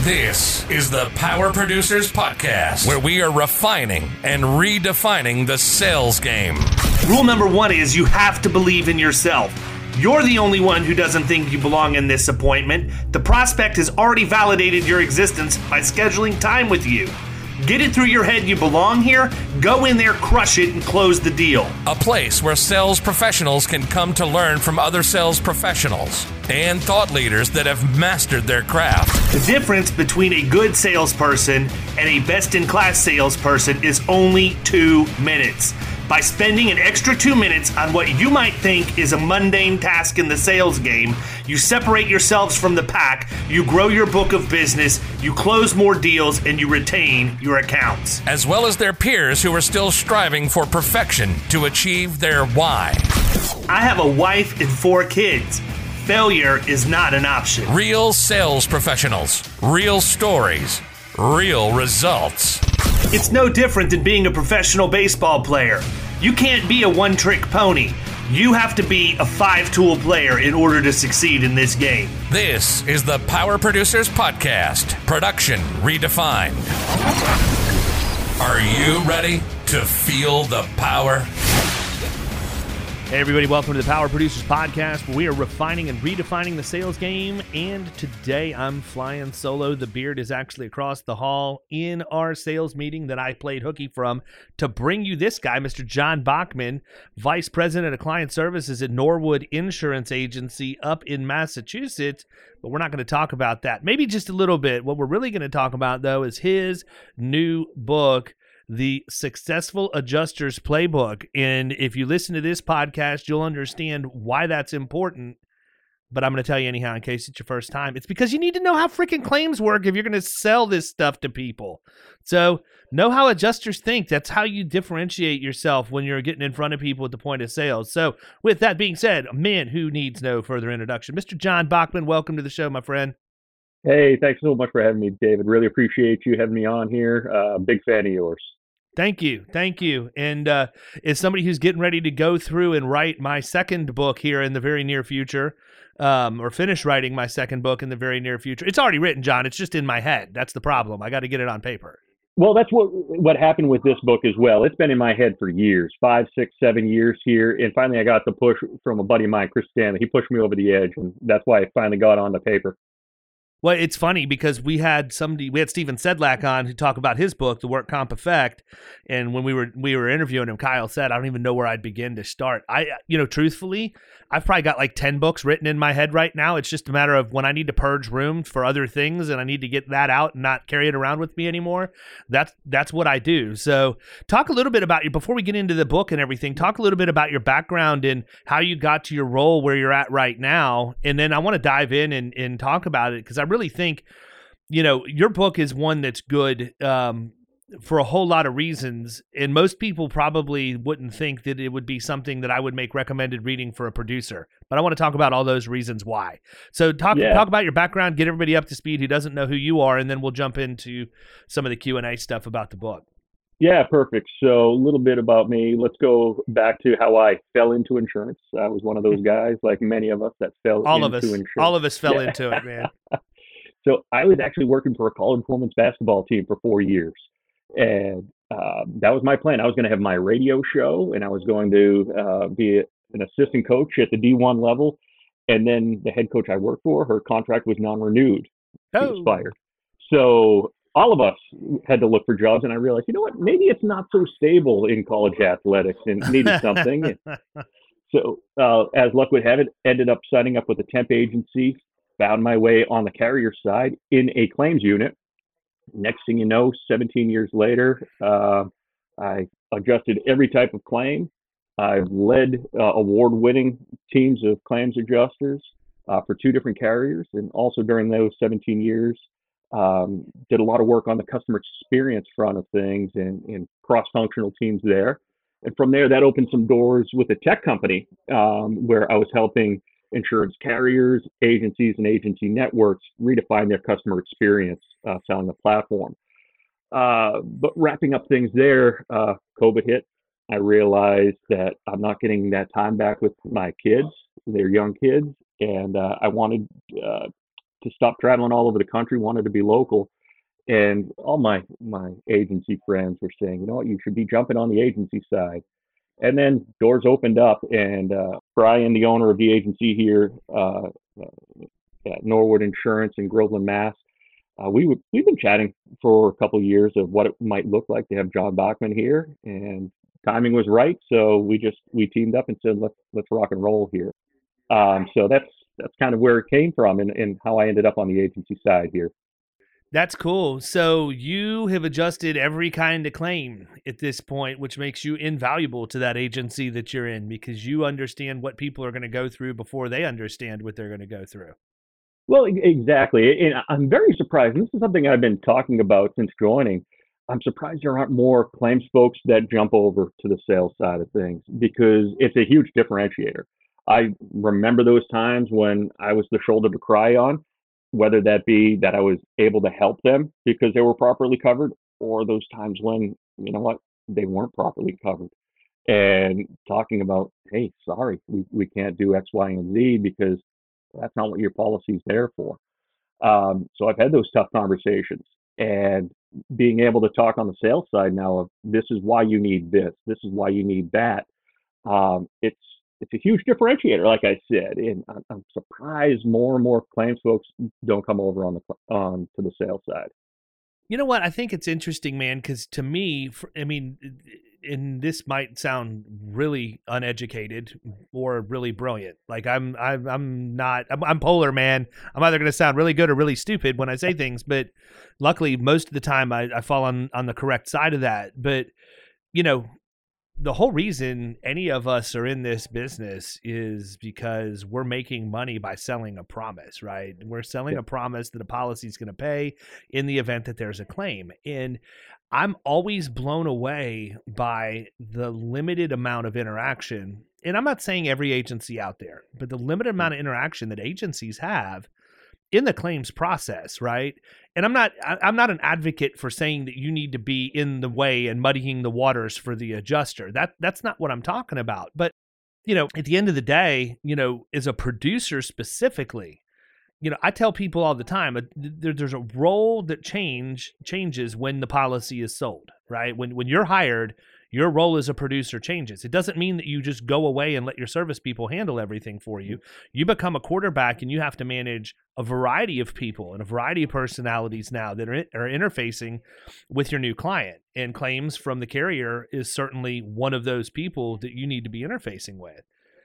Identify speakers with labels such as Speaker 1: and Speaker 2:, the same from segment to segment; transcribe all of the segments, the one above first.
Speaker 1: This is the Power Producers Podcast, where we are refining and redefining the sales game.
Speaker 2: Rule number one is you have to believe in yourself. You're the only one who doesn't think you belong in this appointment. The prospect has already validated your existence by scheduling time with you. Get it through your head you belong here, go in there, crush it, and close the deal.
Speaker 1: A place where sales professionals can come to learn from other sales professionals and thought leaders that have mastered their craft.
Speaker 2: The difference between a good salesperson and a best-in-class salesperson is only 2 minutes. By spending an extra 2 minutes on what you might think is a mundane task in the sales game, you separate yourselves from the pack, you grow your book of business, you close more deals, and you retain your accounts.
Speaker 1: As well as their peers who are still striving for perfection to achieve their why.
Speaker 2: I have a wife and 4 kids. Failure is not an option.
Speaker 1: Real sales professionals, real stories, real results.
Speaker 2: It's no different than being a professional baseball player. You can't be a one-trick pony. You have to be a 5-tool player in order to succeed in this game.
Speaker 1: This is the Power Producers Podcast, production redefined. Are you ready to feel the power?
Speaker 3: Hey everybody, welcome to the Power Producers Podcast, where we are refining and redefining the sales game, and today I'm flying solo. The beard is actually across the hall in our sales meeting that I played hooky from to bring you this guy, Mr. John Bachman, Vice President of Client Services at Norwood Insurance Agency up in Massachusetts, but we're not going to talk about that. Maybe just a little bit. What we're really going to talk about, though, is his new book, The Successful Adjuster's Playbook. And if you listen to this podcast, you'll understand why that's important. But I'm going to tell you anyhow, in case it's your first time. It's because you need to know how freaking claims work if you're going to sell this stuff to people. So know how adjusters think. That's how you differentiate yourself when you're getting in front of people at the point of sales. So with that being said, a man who needs no further introduction, Mr. John Bachman, welcome to the show, my friend.
Speaker 4: Hey, thanks so much for having me, David. Really appreciate you having me on here. Big fan of yours.
Speaker 3: Thank you. And as somebody who's getting ready to go through and write my second book here in the very near future, or finish writing my second book in the very near future. It's already written, John. It's just in my head. That's the problem. I got to get it on paper.
Speaker 4: Well, that's what happened with this book as well. It's been in my head for years, 5, 6, 7 years here. And finally, I got the push from a buddy of mine, Chris Stanley. He pushed me over the edge, and that's why I finally got on the paper.
Speaker 3: Well, it's funny because we had Steven Sedlak on who talked about his book, The Work Comp Effect, and when we were interviewing him, Kyle said, "I don't even know where I'd begin to start." Truthfully, I've probably got like 10 books written in my head right now. It's just a matter of when I need to purge room for other things and I need to get that out and not carry it around with me anymore. That's what I do. So, talk a little bit about you before we get into the book and everything. Talk a little bit about your background and how you got to your role where you're at right now, and then I want to dive in and talk about it because I really think, your book is one that's good for a whole lot of reasons, and most people probably wouldn't think that it would be something that I would make recommended reading for a producer. But I want to talk about all those reasons why. So talk about your background, get everybody up to speed who doesn't know who you are, and then we'll jump into some of the Q&A stuff about the book.
Speaker 4: Yeah, perfect. So a little bit about me. Let's go back to how I fell into insurance. I was one of those guys, like many of us, that fell into insurance.
Speaker 3: All of us fell into it, man.
Speaker 4: So I was actually working for a college women's basketball team for 4 years. And that was my plan. I was going to have my radio show, and I was going to be an assistant coach at the D1 level. And then the head coach I worked for, her contract was non-renewed. She was fired. So all of us had to look for jobs, and I realized, you know what, maybe it's not so stable in college athletics and needed something. So as luck would have it, ended up signing up with a temp agency, found my way on the carrier side in a claims unit. Next thing you know, 17 years later, I adjusted every type of claim. I've led award-winning teams of claims adjusters for 2 different carriers. And also during those 17 years, did a lot of work on the customer experience front of things and cross-functional teams there. And from there, that opened some doors with a tech company where I was helping insurance carriers, agencies, and agency networks redefine their customer experience selling the platform. But wrapping up things there, COVID hit. I realized that I'm not getting that time back with my kids. They're young kids, and I wanted to to stop traveling all over the country, wanted to be local. And all my agency friends were saying, you know what, you should be jumping on the agency side. And then doors opened up, and Brian, the owner of the agency here at Norwood Insurance in Groveland, Mass, we've been chatting for a couple of years of what it might look like to have John Bachman here, and timing was right. So we teamed up and said, let's rock and roll here. So that's kind of where it came from, and how I ended up on the agency side here.
Speaker 3: That's cool. So you have adjusted every kind of claim at this point, which makes you invaluable to that agency that you're in, because you understand what people are going to go through before they understand what they're going to go through.
Speaker 4: Well, exactly. And I'm very surprised. And this is something I've been talking about since joining. I'm surprised there aren't more claims folks that jump over to the sales side of things, because it's a huge differentiator. I remember those times when I was the shoulder to cry on, whether that be that I was able to help them because they were properly covered, or those times when, you know what, they weren't properly covered. And talking about, hey, sorry, we can't do X, Y, and Z because that's not what your policy is there for. So I've had those tough conversations, and being able to talk on the sales side now of, this is why you need this is why you need that. It's a huge differentiator, like I said, and I'm surprised more and more claims folks don't come over on to the sales side.
Speaker 3: You know what? I think it's interesting, man, because to me, and this might sound really uneducated or really brilliant. Like I'm polar, man. I'm either going to sound really good or really stupid when I say things, but luckily most of the time I fall on the correct side of that. But, you know, the whole reason any of us are in this business is because we're making money by selling a promise, right? We're selling a promise that a policy is going to pay in the event that there's a claim. And I'm always blown away by the limited amount of interaction. And I'm not saying every agency out there, but the limited amount of interaction that agencies have in the claims process, right? And I'm not an advocate for saying that you need to be in the way and muddying the waters for the adjuster. That's not what I'm talking about. But, you know, at the end of the day, you know, as a producer specifically, you know, I tell people all the time, there's a role that changes when the policy is sold, right? When you're hired, your role as a producer changes. It doesn't mean that you just go away and let your service people handle everything for you. You become a quarterback, and you have to manage a variety of people and a variety of personalities now that are interfacing with your new client. And claims from the carrier is certainly one of those people that you need to be interfacing with.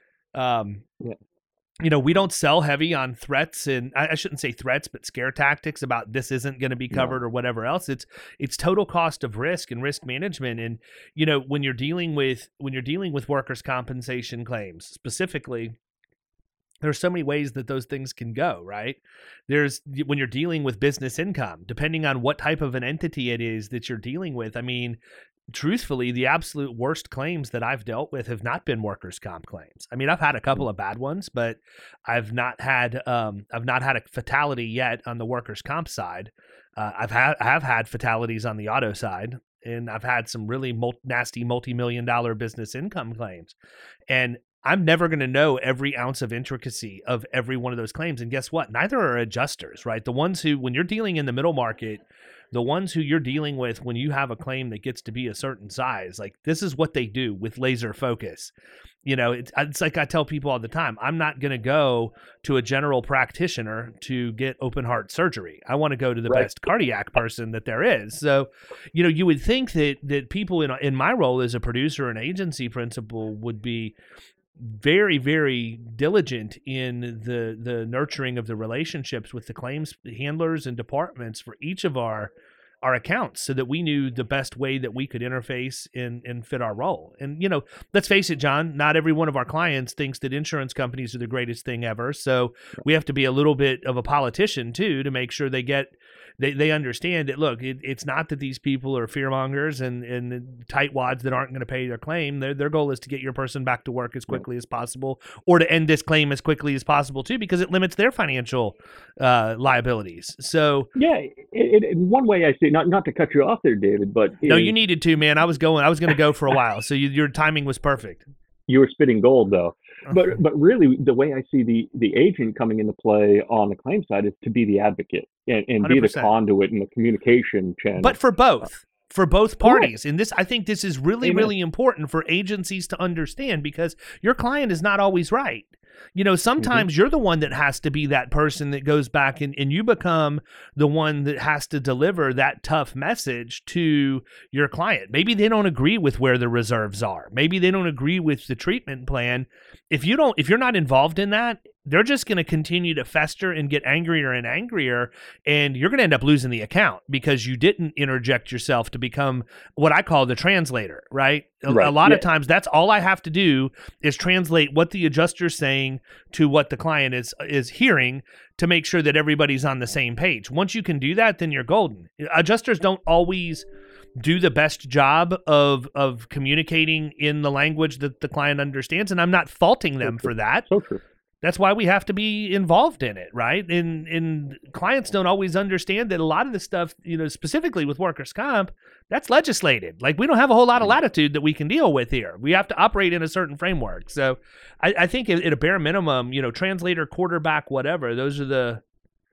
Speaker 3: You know, we don't sell heavy on threats, and I shouldn't say threats, but scare tactics about this isn't going to be covered or whatever else. It's total cost of risk and risk management. And, you know, when you're dealing with workers' compensation claims specifically, there's so many ways that those things can go, right? When you're dealing with business income, depending on what type of an entity it is that you're dealing with. I mean, truthfully, the absolute worst claims that I've dealt with have not been workers' comp claims. I mean, I've had a couple of bad ones, but I've not had a fatality yet on the workers' comp side. I have had fatalities on the auto side, and I've had some really nasty multi-million-dollar business income claims. And I'm never going to know every ounce of intricacy of every one of those claims. And guess what? Neither are adjusters, right? The ones who, when you're dealing in the middle market, the ones who you're dealing with when you have a claim that gets to be a certain size, like this is what they do with laser focus. You know, it's like I tell people all the time, I'm not going to go to a general practitioner to get open heart surgery. I want to go to the best cardiac person that there is. So, you know, you would think that people in my role as a producer and agency principal would be very, very diligent in the nurturing of the relationships with the claims handlers and departments for each of our accounts, so that we knew the best way that we could interface and fit our role. And, you know, let's face it, John, not every one of our clients thinks that insurance companies are the greatest thing ever. So we have to be a little bit of a politician too, to make sure they understand that, look, it's not that these people are fearmongers and tightwads that aren't going to pay their claim. Their goal is to get your person back to work as quickly as possible, or to end this claim as quickly as possible too, because it limits their financial liabilities. So
Speaker 4: yeah, in one way I see, not to cut you off there, David, but
Speaker 3: no, you needed to, man. I was going to go for a while, so your timing was perfect.
Speaker 4: You were spitting gold, though. But really, the way I see the agent coming into play on the claim side is to be the advocate and be the
Speaker 3: 100%.
Speaker 4: conduit and the communication channel.
Speaker 3: But for both parties.
Speaker 4: Correct.
Speaker 3: And I think this is really,
Speaker 4: Amen.
Speaker 3: really important for agencies to understand, because your client is not always right. Sometimes you're the one that has to be that person that goes back and you become the one that has to deliver that tough message to your client. Maybe they don't agree with where the reserves are. Maybe they don't agree with the treatment plan. If you're not involved in that, they're just going to continue to fester and get angrier and angrier, and you're going to end up losing the account because you didn't interject yourself to become what I call the translator, right?
Speaker 4: Right.
Speaker 3: A lot of
Speaker 4: Yeah.
Speaker 3: times that's all I have to do is translate what the adjuster's saying to what the client is hearing to make sure that everybody's on the same page. Once you can do that, then you're golden. Adjusters don't always do the best job of communicating in the language that the client understands, and I'm not faulting them for that.
Speaker 4: So true.
Speaker 3: That's why we have to be involved in it, right? And clients don't always understand that a lot of the stuff, specifically with workers' comp, that's legislated. Like, we don't have a whole lot of latitude that we can deal with here. We have to operate in a certain framework. So I think at a bare minimum, translator, quarterback, whatever, those are the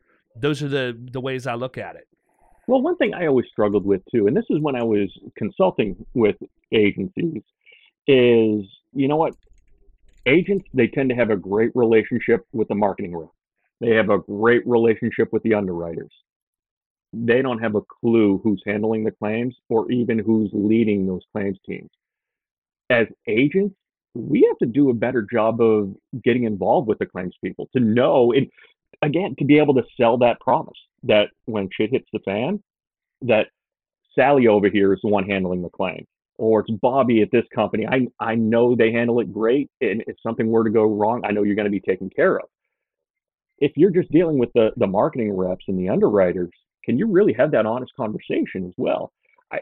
Speaker 3: ways I look at it.
Speaker 4: Well, one thing I always struggled with too, and this is when I was consulting with agencies, is, you know what? Agents, they tend to have a great relationship with the marketing rep. They have a great relationship with the underwriters. They don't have a clue who's handling the claims or even who's leading those claims teams. As agents, we have to do a better job of getting involved with the claims people to know, and again, to be able to sell that promise that when shit hits the fan, that Sally over here is the one handling the claim. Or it's Bobby at this company. I know they handle it great, and if something were to go wrong, I know you're going to be taken care of. If you're just dealing with the marketing reps and the underwriters, can you really have that honest conversation as well?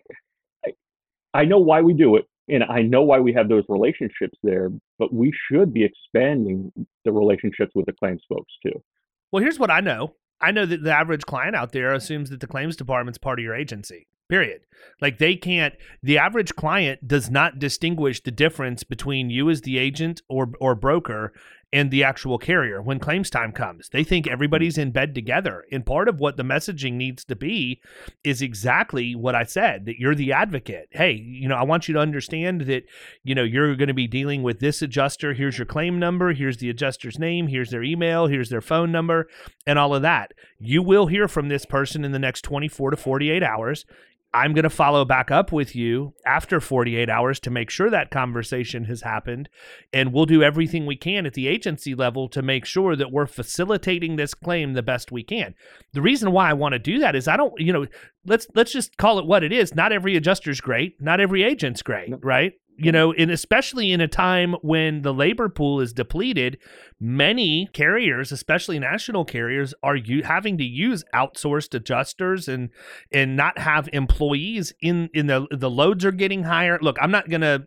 Speaker 4: I know why we do it, and I know why we have those relationships there, but we should be expanding the relationships with the claims folks too.
Speaker 3: Well, here's what I know. I know that the average client out there assumes that the claims department's part of your agency. Period. Like, the average client does not distinguish the difference between you as the agent or broker and the actual carrier when claims time comes. They think everybody's in bed together. And part of what the messaging needs to be is exactly what I said, that you're the advocate. Hey, I want you to understand that, you're going to be dealing with this adjuster. Here's your claim number. Here's the adjuster's name. Here's their email. Here's their phone number, and all of that. You will hear from this person in the next 24 to 48 hours. I'm going to follow back up with you after 48 hours to make sure that conversation has happened. And we'll do everything we can at the agency level to make sure that we're facilitating this claim the best we can. The reason why I want to do that is let's just call it what it is. Not every adjuster's great. Not every agent's great, right? And especially in a time when the labor pool is depleted, many carriers, especially national carriers, are having to use outsourced adjusters and not have employees in the loads are getting higher. Look, I'm not going to,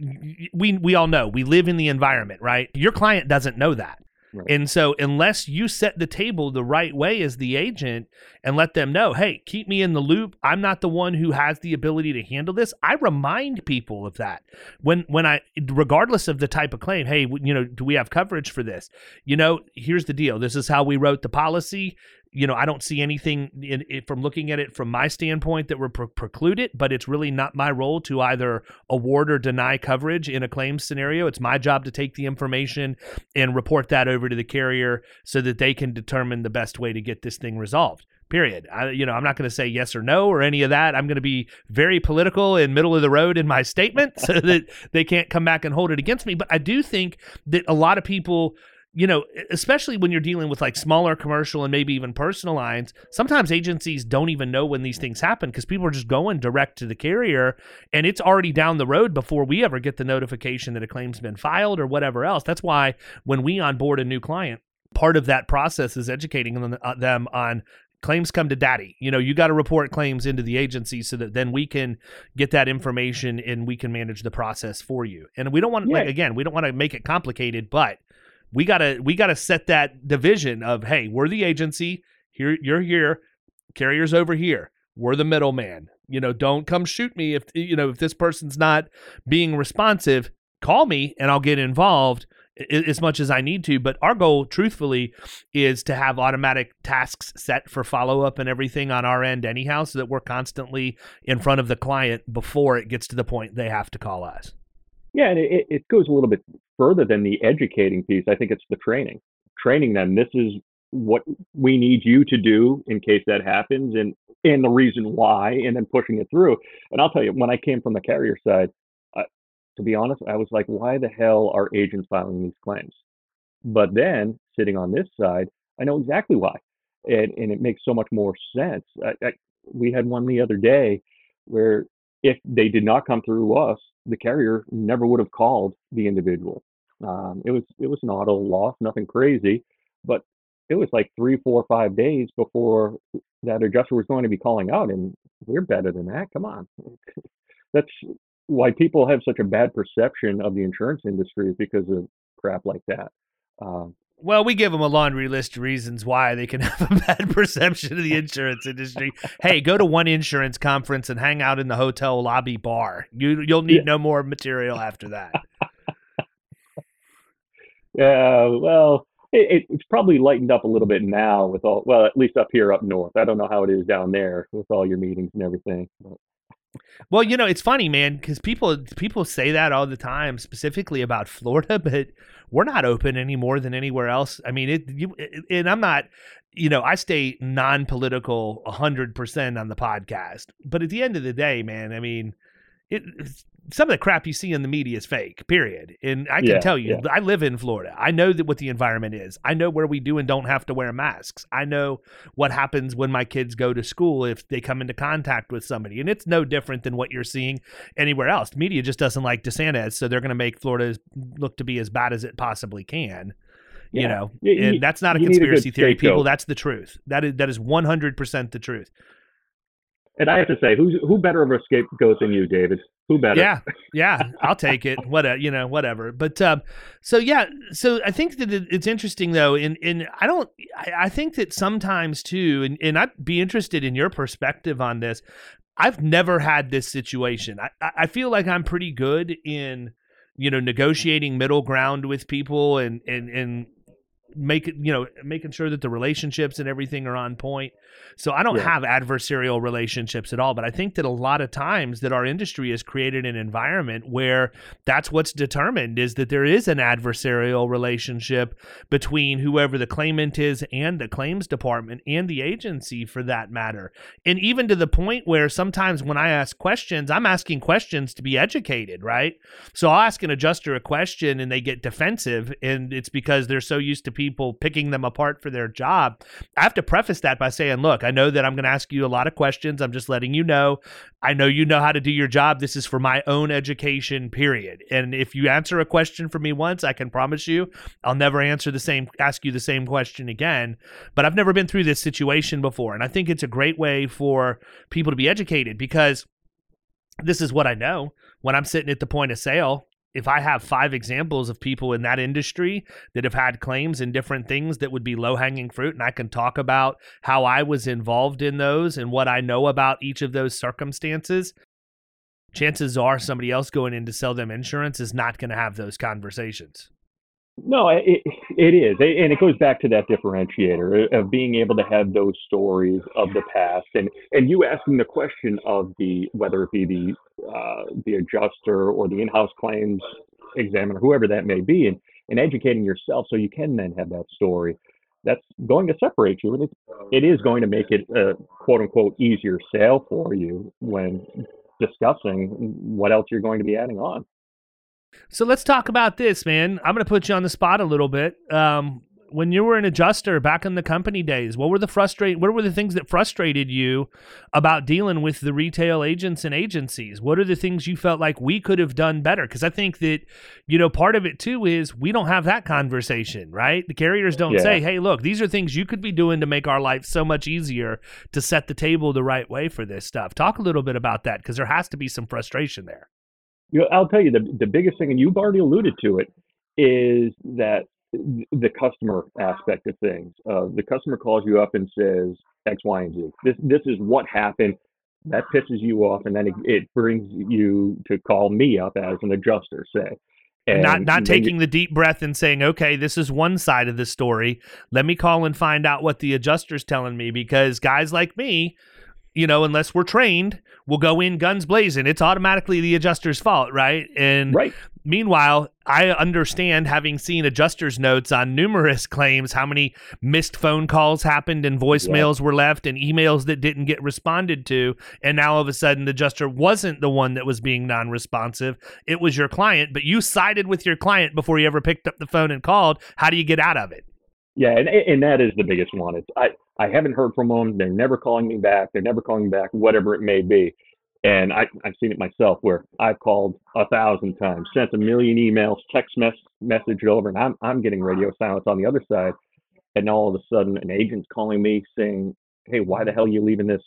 Speaker 3: we all know we live in the environment, right? Your client doesn't know that. Right. And so unless you set the table the right way as the agent and let them know, hey, keep me in the loop. I'm not the one who has the ability to handle this. I remind people of that when I, regardless of the type of claim, hey, do we have coverage for this? Here's the deal. This is how we wrote the policy. I don't see anything from looking at it from my standpoint that would preclude it, but it's really not my role to either award or deny coverage in a claims scenario. It's my job to take the information and report that over to the carrier so that they can determine the best way to get this thing resolved. Period. I'm not going to say yes or no or any of that. I'm going to be very political and middle of the road in my statement so that they can't come back and hold it against me. But I do think that a lot of people, especially when you're dealing with like smaller commercial and maybe even personal lines, sometimes agencies don't even know when these things happen because people are just going direct to the carrier and it's already down the road before we ever get the notification that a claim's been filed or whatever else. That's why when we onboard a new client, part of that process is educating them on claims come to daddy. You got to report claims into the agency so that then we can get that information and we can manage the process for you. And we don't want, we don't want to make it complicated, but we gotta set that division of, hey, we're the agency here, you're here, carrier's over here, we're the middleman. Don't come shoot me if this person's not being responsive. Call me and I'll get involved as much as I need to. But our goal, truthfully, is to have automatic tasks set for follow-up and everything on our end anyhow, so that we're constantly in front of the client before it gets to the point they have to call us.
Speaker 4: Yeah, and it goes a little bit further than the educating piece. I think it's the training them. This is what we need you to do in case that happens, and the reason why, and then pushing it through. And I'll tell you, when I came from the carrier side, to be honest, I was like, why the hell are agents filing these claims? But then sitting on this side, I know exactly why. And it makes so much more sense. We had one the other day where if they did not come through us, the carrier never would have called the individual. It was an auto loss, nothing crazy, but it was like 3, 4, 5 days before that adjuster was going to be calling out, and we're better than that. Come on. That's why people have such a bad perception of the insurance industry, is because of crap like that.
Speaker 3: Well, we give them a laundry list of reasons why they can have a bad perception of the insurance industry. Hey, go to one insurance conference and hang out in the hotel lobby bar. You'll need no more material after that.
Speaker 4: Yeah, well, it's probably lightened up a little bit now with all, well, at least up here up north. I don't know how it is down there with all your meetings and everything. But.
Speaker 3: Well, it's funny, man, because people say that all the time, specifically about Florida, but we're not open any more than anywhere else. I mean, and I'm not, I stay non-political 100% on the podcast, but at the end of the day, man, I mean, some of the crap you see in the media is fake, period. And I can tell you, I live in Florida. I know what the environment is. I know where we do and don't have to wear masks. I know what happens when my kids go to school if they come into contact with somebody. And it's no different than what you're seeing anywhere else. The media just doesn't like DeSantis, so they're going to make Florida look to be as bad as it possibly can. And that's not a conspiracy theory, people. That's the truth. That is 100% the truth.
Speaker 4: And I have to say, who better of a scapegoat than you, David? Who better?
Speaker 3: Yeah, I'll take it. Whatever. But so I think that it's interesting though, and I think that sometimes too, and I'd be interested in your perspective on this. I've never had this situation. I feel like I'm pretty good in negotiating middle ground with people and making sure that the relationships and everything are on point. So I don't have adversarial relationships at all, but I think that a lot of times that our industry has created an environment where that's what's determined, is that there is an adversarial relationship between whoever the claimant is and the claims department and the agency for that matter. And even to the point where sometimes when I ask questions, I'm asking questions to be educated, right? So I'll ask an adjuster a question and they get defensive, and it's because they're so used to people picking them apart for their job. I have to preface that by saying, look, I know that I'm going to ask you a lot of questions. I'm just letting you know. I know you know how to do your job. This is for my own education, period. And if you answer a question for me once, I can promise you I'll never ask you the same question again. But I've never been through this situation before. And I think it's a great way for people to be educated, because this is what I know. When I'm sitting at the point of sale, if I have 5 examples of people in that industry that have had claims and different things that would be low-hanging fruit, and I can talk about how I was involved in those and what I know about each of those circumstances, chances are somebody else going in to sell them insurance is not going to have those conversations.
Speaker 4: No, it is. And it goes back to that differentiator of being able to have those stories of the past, and you asking the question of whether it be the adjuster or the in-house claims examiner, whoever that may be, and educating yourself so you can then have that story. That's going to separate you, and it is going to make it a quote-unquote easier sale for you when discussing what else you're going to be adding on.
Speaker 3: So let's talk about this, man. I'm going to put you on the spot a little bit. When you were an adjuster back in the company days, what were the things that frustrated you about dealing with the retail agents and agencies? What are the things you felt like we could have done better? Because I think that, part of it too is we don't have that conversation, right? The carriers don't say, hey, look, these are things you could be doing to make our life so much easier to set the table the right way for this stuff. Talk a little bit about that, because there has to be some frustration there.
Speaker 4: I'll tell you, the biggest thing, and you've already alluded to it, is that the customer aspect of things. The customer calls you up and says X, Y, and Z. This is what happened. That pisses you off, and then it brings you to call me up as an adjuster, say.
Speaker 3: And not taking the deep breath and saying, okay, this is one side of the story. Let me call and find out what the adjuster's telling me, because guys like me, unless we're trained, we'll go in guns blazing. It's automatically the adjuster's fault, right? And meanwhile, I understand, having seen adjuster's notes on numerous claims, how many missed phone calls happened and voicemails were left and emails that didn't get responded to. And now all of a sudden the adjuster wasn't the one that was being non-responsive. It was your client, but you sided with your client before you ever picked up the phone and called. How do you get out of it?
Speaker 4: Yeah, and that is the biggest one. It's I haven't heard from them. They're never calling me back. Whatever it may be. And I've seen it myself, where I've called 1,000 times, sent a million emails, text message over, and I'm getting radio silence on the other side. And all of a sudden, an agent's calling me saying, "Hey, why the hell are you leaving this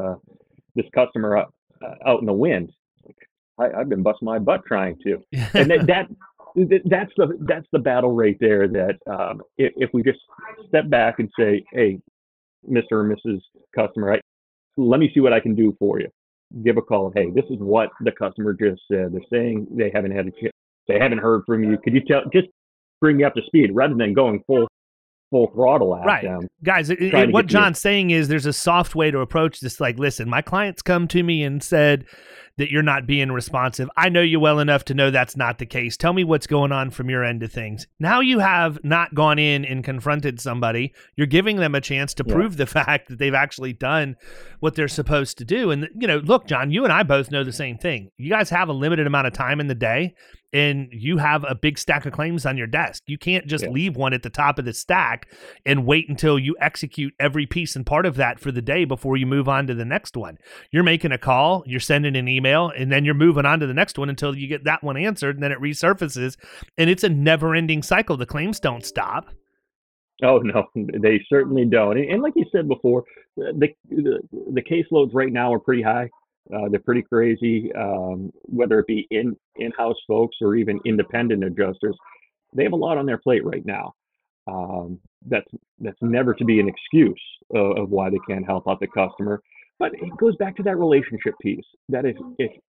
Speaker 4: customer out in the wind?" I've been busting my butt trying to. And that's the battle right there. That if we just step back and say, "Hey, Mr. or Mrs. Customer, let me see what I can do for you." Give a call. Hey, this is what the customer just said. They're saying they haven't heard from you. Could you just bring me up to speed, rather than going full throttle at them?
Speaker 3: Guys, what John's saying is there's a soft way to approach this. Like, listen, my clients come to me and said that you're not being responsive. I know you well enough to know that's not the case. Tell me what's going on from your end of things. Now you have not gone in and confronted somebody. You're giving them a chance to prove the fact that they've actually done what they're supposed to do. And, look, John, you and I both know the same thing. You guys have a limited amount of time in the day, and you have a big stack of claims on your desk. You can't just leave one at the top of the stack and wait until you execute every piece and part of that for the day before you move on to the next one. You're making a call, you're sending an email, and then you're moving on to the next one until you get that one answered, and then it resurfaces. And it's a never-ending cycle. The claims don't stop.
Speaker 4: Oh, no, they certainly don't. And like you said before, the caseloads right now are pretty high. They're pretty crazy, whether it be in-house folks or even independent adjusters. They have a lot on their plate right now. That's never to be an excuse of why they can't help out the customer. But it goes back to that relationship piece. That if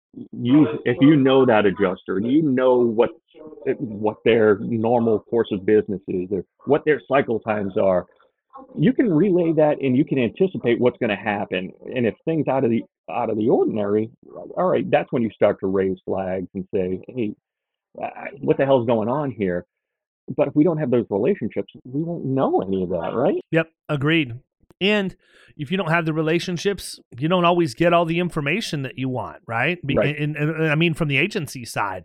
Speaker 4: you know that adjuster, and you know what their normal course of business is, or what their cycle times are, you can relay that, and you can anticipate what's going to happen. And if things out of the ordinary, all right, that's when you start to raise flags and say, "Hey, what the hell's going on here?" But if we don't have those relationships, we won't know any of that, right?
Speaker 3: Yep, agreed. And if you don't have the relationships, you don't always get all the information that you want, right? And I mean, from the agency side,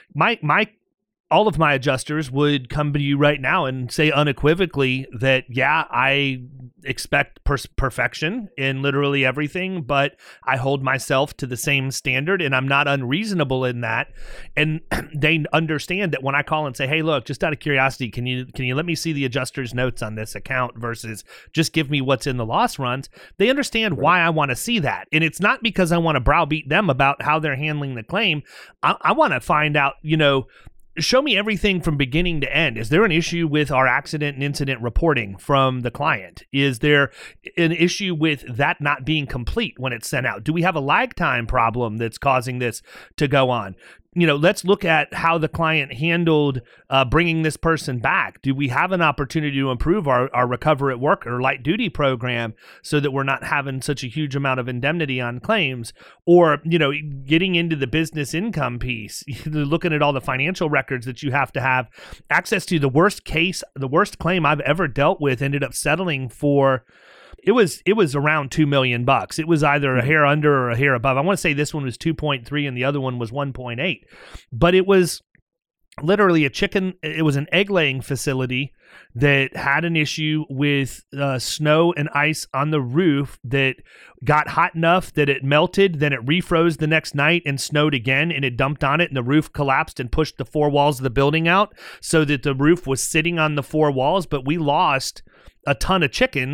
Speaker 3: all of my adjusters would come to you right now and say unequivocally that, I expect perfection in literally everything, but I hold myself to the same standard, and I'm not unreasonable in that. And they understand that when I call and say, "Hey, look, just out of curiosity, can you let me see the adjuster's notes on this account versus just give me what's in the loss runs?" They understand why I want to see that. And it's not because I want to browbeat them about how they're handling the claim. I want to find out, show me everything from beginning to end. Is there an issue with our accident and incident reporting from the client? Is there an issue with that not being complete when it's sent out? Do we have a lag time problem that's causing this to go on? Let's look at how the client handled bringing this person back. Do we have an opportunity to improve our Recover at Work or light duty program so that we're not having such a huge amount of indemnity on claims? Or, getting into the business income piece, looking at all the financial records that you have to have access to. The worst claim I've ever dealt with ended up settling for, it was around $2 million. It was either a hair under or a hair above. I want to say this one was 2.3 and the other one was 1.8. But it was literally it was an egg laying facility that had an issue with snow and ice on the roof that got hot enough that it melted, then it refroze the next night and snowed again, and it dumped on it, and the roof collapsed and pushed the four walls of the building out so that the roof was sitting on the four walls. But we lost a ton of chickens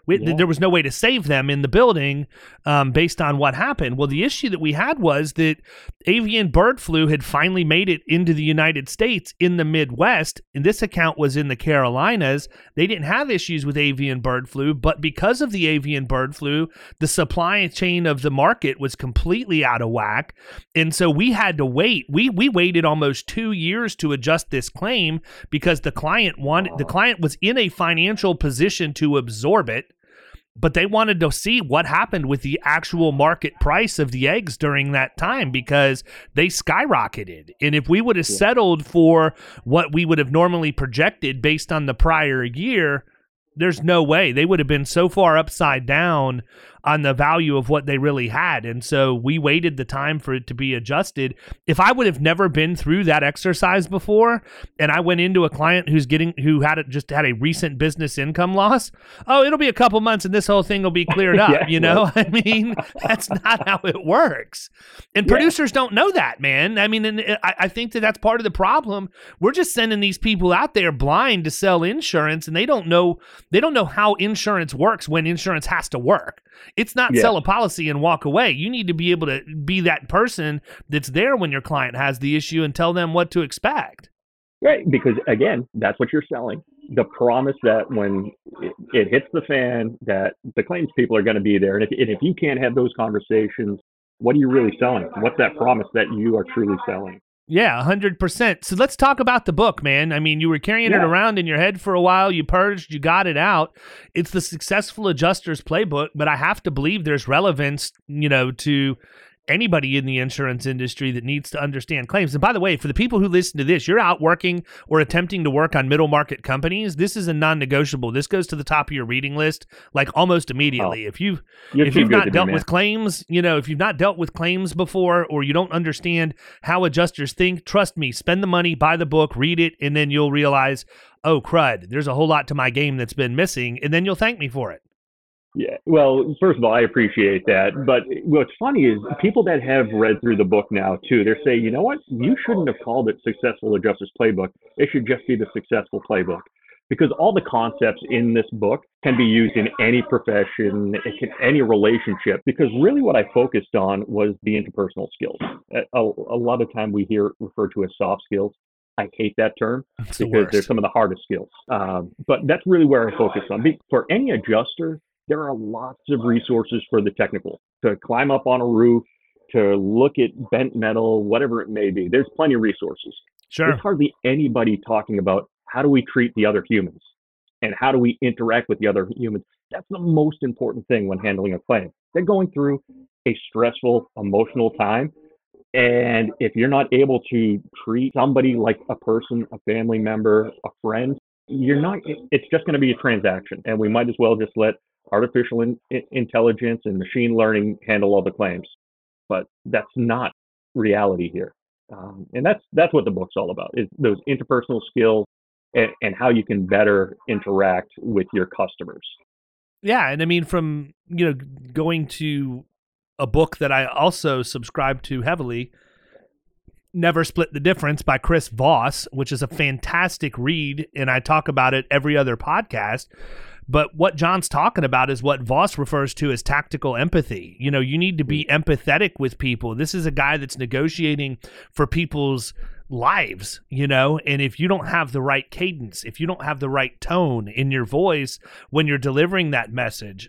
Speaker 3: There was no way to save them in the building based on what happened. Well, the issue that we had was that avian bird flu had finally made it into the United States in the Midwest, and this account was in the Carolinas. They didn't have issues with avian bird flu, but because of the avian bird flu, the supply chain of the market was completely out of whack, and so we had to wait. We waited almost 2 years to adjust this claim because the client was in a financial position to absorb it, but they wanted to see what happened with the actual market price of the eggs during that time because they skyrocketed. And if we would have settled for what we would have normally projected based on the prior year, there's no way. They would have been so far upside down on the value of what they really had. And so we waited the time for it to be adjusted. If I would have never been through that exercise before, and I went into a client who had a recent business income loss, it'll be a couple months and this whole thing will be cleared up. I mean, that's not how it works. And producers don't know that, man. I mean, and I think that's part of the problem. We're just sending these people out there blind to sell insurance, and they don't know how insurance works when insurance has to work. It's not sell a policy and walk away. You need to be able to be that person that's there when your client has the issue and tell them what to expect.
Speaker 4: Right, because again, that's what you're selling. The promise that when it hits the fan, that the claims people are going to be there. And if you can't have those conversations, what are you really selling? What's that promise that you are truly selling?
Speaker 3: Yeah, 100%. So let's talk about the book, man. I mean, you were carrying it around in your head for a while. You purged, you got it out. It's the Successful Adjuster's Playbook, but I have to believe there's relevance, to anybody in the insurance industry that needs to understand claims. And by the way, for the people who listen to this, you're out working or attempting to work on middle market companies. This is a non-negotiable. This goes to the top of your reading list like almost immediately. If you've not dealt with claims, if you've not dealt with claims before, or you don't understand how adjusters think, trust me, spend the money, buy the book, read it, and then you'll realize, oh crud, there's a whole lot to my game that's been missing, and then you'll thank me for it.
Speaker 4: Yeah, well, first of all, I appreciate that. But what's funny is people that have read through the book now, too, they're saying, you know what, you shouldn't have called it Successful Adjuster's Playbook. It should just be the Successful Playbook. Because all the concepts in this book can be used in any profession, any relationship. Because really what I focused on was the interpersonal skills. A lot of time we hear referred to as soft skills. I hate that term because they're some of the hardest skills. But that's really where I focus on. For any adjuster, there are lots of resources for the technical, to climb up on a roof, to look at bent metal, whatever it may be. There's plenty of resources.
Speaker 3: Sure.
Speaker 4: There's hardly anybody talking about how do we treat the other humans and how do we interact with the other humans. That's the most important thing when handling a claim. They're going through a stressful, emotional time. And if you're not able to treat somebody like a person, a family member, a friend, it's just going to be a transaction. And we might as well just let artificial intelligence and machine learning handle all the claims. But that's not reality here. And that's what the book's all about, is those interpersonal skills and how you can better interact with your customers.
Speaker 3: Yeah, and I mean, from going to a book that I also subscribe to heavily, Never Split the Difference by Chris Voss, which is a fantastic read, and I talk about it every other podcast. But what John's talking about is what Voss refers to as tactical empathy. You need to be empathetic with people. This is a guy that's negotiating for people's lives, and if you don't have the right cadence, if you don't have the right tone in your voice when you're delivering that message,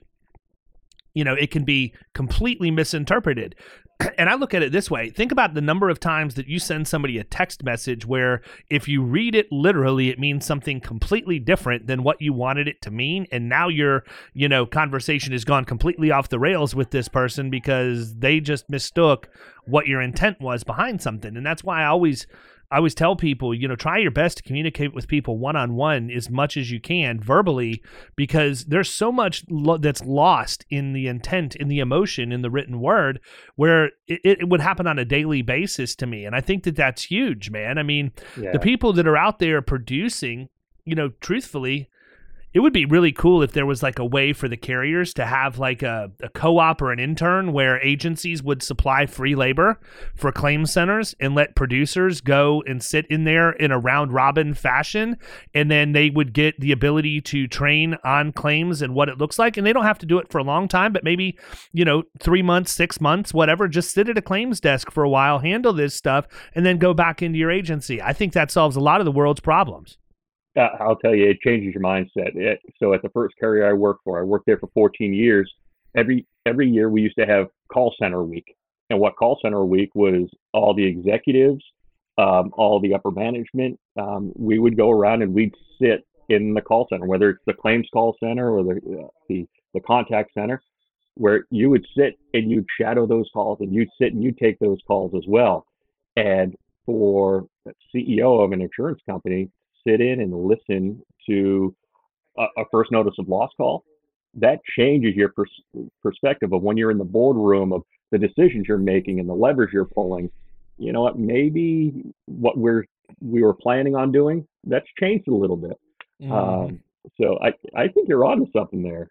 Speaker 3: it can be completely misinterpreted. And I look at it this way. Think about the number of times that you send somebody a text message where if you read it literally, it means something completely different than what you wanted it to mean. And now your, conversation has gone completely off the rails with this person because they just mistook what your intent was behind something. And that's why I always tell people, try your best to communicate with people one-on-one as much as you can verbally, because there's so much that's lost in the intent, in the emotion, in the written word, where it would happen on a daily basis to me. And I think that that's huge, man. I mean, the people that are out there producing, truthfully, It would be really cool if there was like a way for the carriers to have like a co-op or an intern where agencies would supply free labor for claim centers and let producers go and sit in there in a round robin fashion. And then they would get the ability to train on claims and what it looks like. And they don't have to do it for a long time, but maybe, 3 months, 6 months, whatever, just sit at a claims desk for a while, handle this stuff, and then go back into your agency. I think that solves a lot of the world's problems.
Speaker 4: I'll tell you, it changes your mindset. So at the first carrier I worked there for 14 years. Every year we used to have call center week. And what call center week was, all the executives, all the upper management, we would go around and we'd sit in the call center, whether it's the claims call center or the contact center, where you would sit and you'd shadow those calls, and you'd sit and you'd take those calls as well. And for the CEO of an insurance company, sit in and listen to a first notice of loss call, that changes your perspective of when you're in the boardroom of the decisions you're making and the levers you're pulling. You know what? Maybe what we were planning on doing, that's changed a little bit. So I think you're onto something there.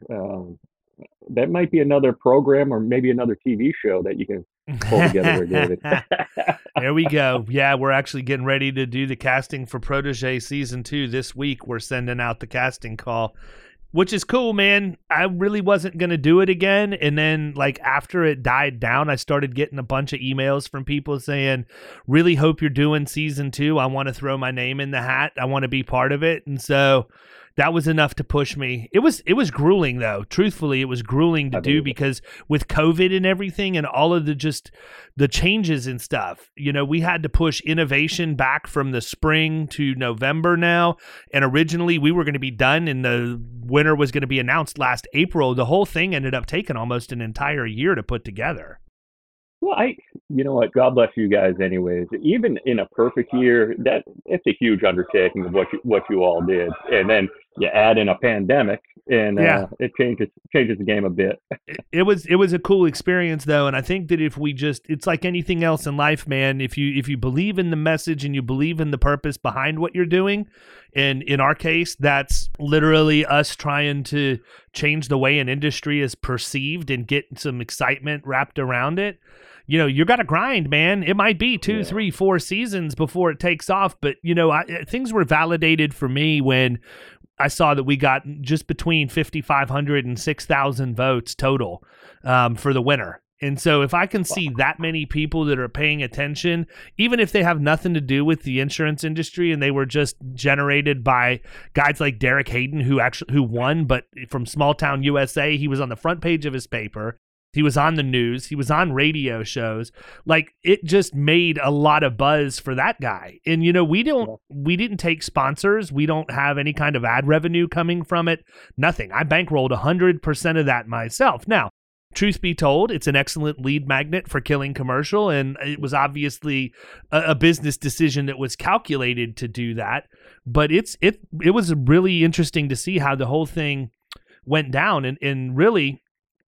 Speaker 4: That might be another program or maybe another TV show that you can pull together, David.
Speaker 3: There we go. Yeah, we're actually getting ready to do the casting for Protege Season 2 this week. We're sending out the casting call, which is cool, man. I really wasn't going to do it again. And then, like, after it died down, I started getting a bunch of emails from people saying, really hope you're doing Season 2. I want to throw my name in the hat. I want to be part of it. And so that was enough to push me. It was grueling, though. Truthfully, it was grueling to do, because with COVID and everything and all of the changes and stuff, we had to push innovation back from the spring to November now. And originally we were going to be done and the winner was going to be announced last April. The whole thing ended up taking almost an entire year to put together.
Speaker 4: Well, you know what? God bless you guys anyways. Even in a perfect year, it's a huge undertaking of what you all did. And then you add in a pandemic, and it changes the game a bit.
Speaker 3: It was a cool experience, though. And I think that if we it's like anything else in life, man, if you believe in the message and you believe in the purpose behind what you're doing, and in our case, that's literally us trying to change the way an industry is perceived and get some excitement wrapped around it. You got to grind, man. It might be 2, 3, 4 seasons before it takes off. But, things were validated for me when I saw that we got just between 5,500 and 6,000 votes total for the winner. And so if I can see that many people that are paying attention, even if they have nothing to do with the insurance industry and they were just generated by guys like Derek Hayden, who won, but from Small Town USA, he was on the front page of his paper. He was on the news. He was on radio shows. Like, it just made a lot of buzz for that guy. And, we didn't take sponsors. We don't have any kind of ad revenue coming from it. Nothing. I bankrolled 100% of that myself. Now, truth be told, it's an excellent lead magnet for Killing Commercial. And it was obviously a business decision that was calculated to do that. But it was really interesting to see how the whole thing went down. And really,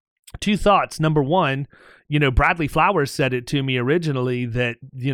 Speaker 3: 2 thoughts. Number one, Bradley Flowers said it to me originally that,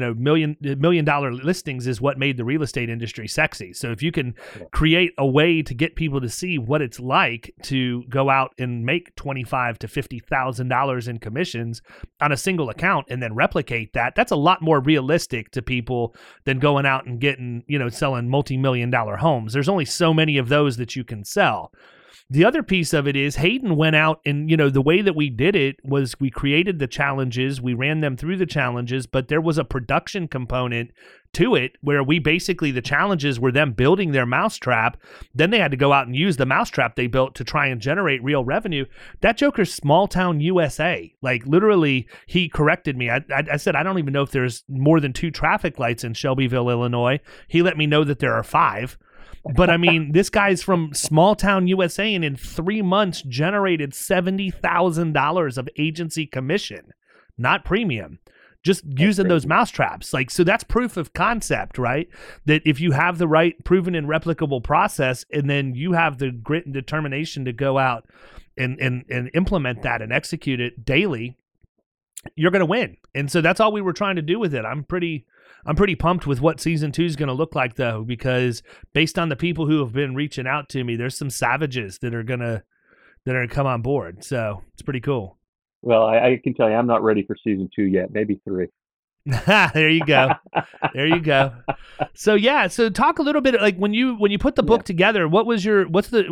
Speaker 3: $1 million listings is what made the real estate industry sexy. So if you can create a way to get people to see what it's like to go out and make $25,000 to $50,000 in commissions on a single account and then replicate that, that's a lot more realistic to people than going out and getting, selling multi-million-dollar homes. There's only so many of those that you can sell. The other piece of it is Hayden went out and, the way that we did it was we created the challenges, we ran them through the challenges, but there was a production component to it where the challenges were them building their mousetrap. Then they had to go out and use the mousetrap they built to try and generate real revenue. That joker's Small Town USA. Like, literally, he corrected me. I said, I don't even know if there's more than 2 traffic lights in Shelbyville, Illinois. He let me know that there are 5. But I mean, this guy's from Small Town USA and in 3 months generated $70,000 of agency commission, not premium, just using those mousetraps. Like, so that's proof of concept, right? That if you have the right proven and replicable process, and then you have the grit and determination to go out and implement that and execute it daily, you're going to win. And so that's all we were trying to do with it. I'm pretty I'm pretty pumped with what season 2 is going to look like, though, because based on the people who have been reaching out to me, there's some savages that are gonna come on board. So it's pretty cool.
Speaker 4: Well, I can tell you, I'm not ready for season 2 yet. Maybe 3.
Speaker 3: There you go. There you go. So talk a little bit, like when you put the book together, what's your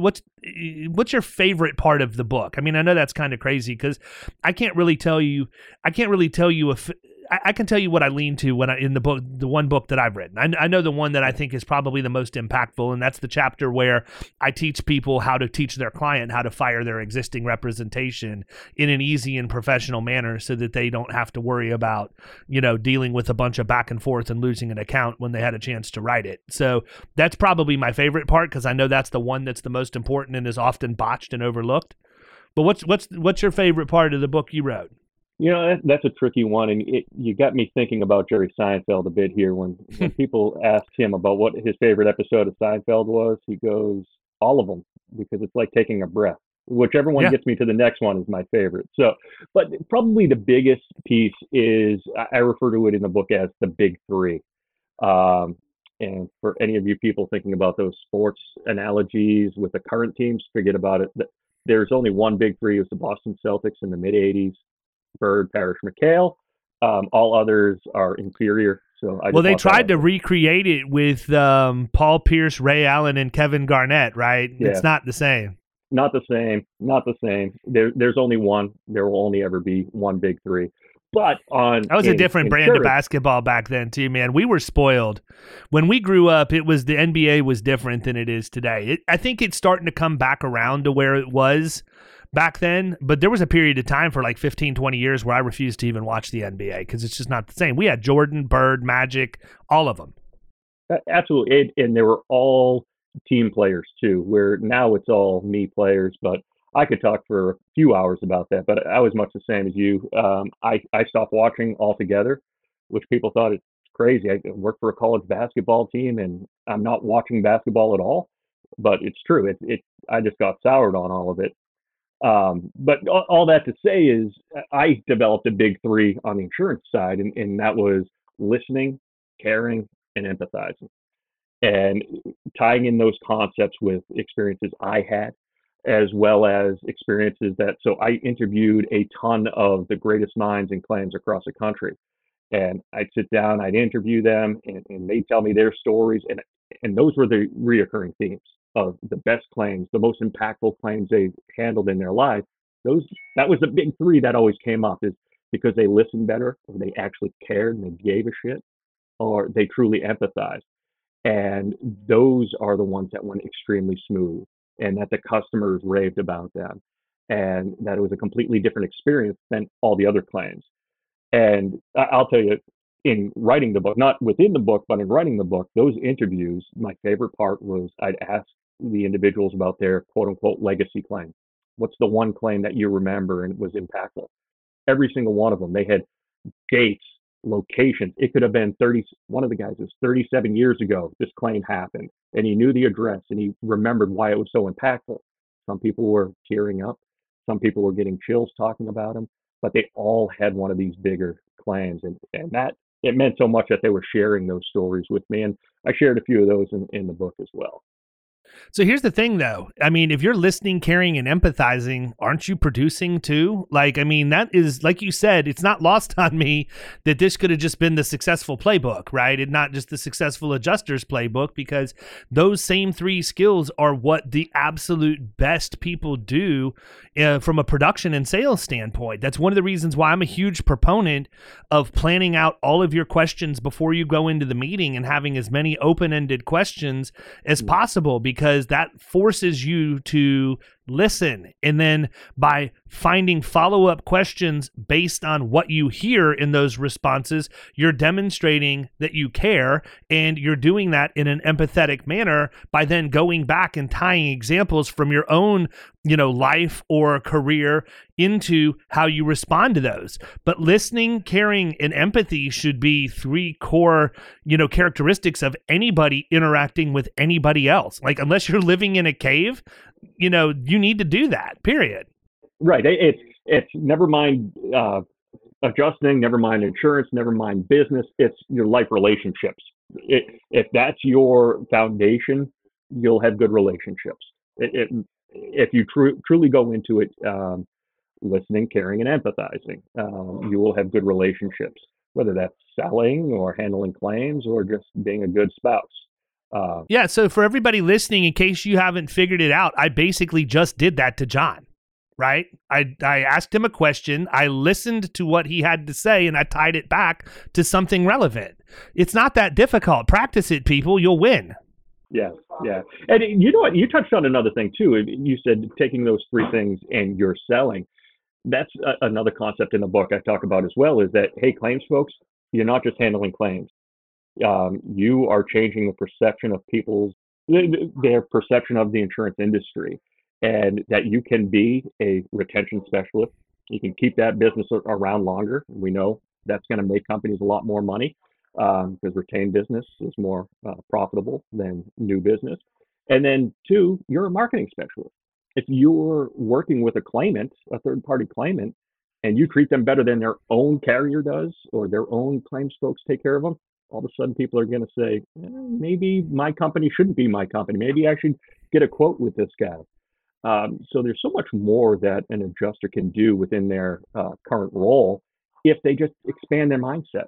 Speaker 3: favorite part of the book? I mean, I know that's kind of crazy because I can't really tell you if I can tell you what I lean to when in the book, the one book that I've written. I know the one that I think is probably the most impactful, and that's the chapter where I teach people how to teach their client how to fire their existing representation in an easy and professional manner so that they don't have to worry about, dealing with a bunch of back and forth and losing an account when they had a chance to write it. So that's probably my favorite part because I know that's the one that's the most important and is often botched and overlooked. But what's your favorite part of the book you wrote?
Speaker 4: That's a tricky one, and you got me thinking about Jerry Seinfeld a bit here. When people asked him about what his favorite episode of Seinfeld was, he goes, all of them, because it's like taking a breath. Whichever one gets me to the next one is my favorite. So, but probably the biggest piece is, I refer to it in the book as the big three. And for any of you people thinking about those sports analogies with the current teams, forget about it. There's only one big three. It was the Boston Celtics in the mid-'80s. Bird, Parrish, McHale. All others are inferior. So
Speaker 3: they tried to recreate it with Paul Pierce, Ray Allen, and Kevin Garnett, right? Yeah. It's not the same.
Speaker 4: Not the same. There's only one. There will only ever be one big three. But that
Speaker 3: was a different brand of basketball back then too, man. We were spoiled. When we grew up, the NBA was different than it is today. I think it's starting to come back around to where it was back then, but there was a period of time for like 15, 20 years where I refused to even watch the NBA because it's just not the same. We had Jordan, Bird, Magic, all of them.
Speaker 4: Absolutely. And they were all team players too, where now it's all me players, but I could talk for a few hours about that, but I was much the same as you. I stopped watching altogether, which people thought it's crazy. I work for a college basketball team and I'm not watching basketball at all, but it's true. I just got soured on all of it. But all that to say is I developed a big three on the insurance side, and that was listening, caring, and empathizing, and tying in those concepts with experiences I had, as well as experiences so I interviewed a ton of the greatest minds in claims across the country, and I'd sit down, I'd interview them, and they'd tell me their stories, and those were the reoccurring themes of the best claims, the most impactful claims they've handled in their life. That was the big three that always came up, is because they listened better, or they actually cared and they gave a shit, or they truly empathized. And those are the ones that went extremely smooth, and that the customers raved about them, and that it was a completely different experience than all the other claims. And I'll tell you, in writing the book, not within the book, but in writing the book, those interviews, my favorite part was I'd ask the individuals about their quote unquote legacy claim. What's the one claim that you remember and was impactful? Every single one of them, they had dates, locations. It could have been one of the guys was 37 years ago, this claim happened, and he knew the address and he remembered why it was so impactful. Some people were tearing up. Some people were getting chills talking about them, but they all had one of these bigger claims. And that, it meant so much that they were sharing those stories with me. And I shared a few of those in the book as well.
Speaker 3: So here's the thing, though. I mean, if you're listening, caring, and empathizing, aren't you producing too? That is, like you said, it's not lost on me that this could have just been the successful playbook, right? And not just the successful adjuster's playbook, because those same three skills are what the absolute best people do from a production and sales standpoint. That's one of the reasons why I'm a huge proponent of planning out all of your questions before you go into the meeting and having as many open-ended questions as possible, because that forces you to listen. And then by finding follow-up questions based on what you hear in those responses, you're demonstrating that you care, and you're doing that in an empathetic manner by then going back and tying examples from your own, life or career into how you respond to those. But listening, caring, and empathy should be three core, characteristics of anybody interacting with anybody else. Like, unless you're living in a cave, you need to do that, period.
Speaker 4: Right. It's never mind adjusting, never mind insurance, never mind business. It's your life relationships. If that's your foundation, you'll have good relationships. If you truly go into it, listening, caring, and empathizing, you will have good relationships, whether that's selling or handling claims or just being a good spouse.
Speaker 3: Yeah, so for everybody listening, in case you haven't figured it out, I basically just did that to John, right? I asked him a question, I listened to what he had to say, and I tied it back to something relevant. It's not that difficult. Practice it, people. You'll win.
Speaker 4: Yeah. And you know what? You touched on another thing, too. You said taking those three things and you're selling. That's another concept in the book I talk about as well, is that, hey, claims folks, you're not just handling claims. You are changing the perception of their perception of the insurance industry, and that you can be a retention specialist. You can keep that business around longer. We know that's going to make companies a lot more money, because retained business is more profitable than new business. And then two, you're a marketing specialist. If you're working with a claimant, a third-party claimant, and you treat them better than their own carrier does, or their own claims folks take care of them, all of a sudden people are going to say, maybe my company shouldn't be my company. Maybe I should get a quote with this guy. So there's so much more that an adjuster can do within their current role if they just expand their mindset.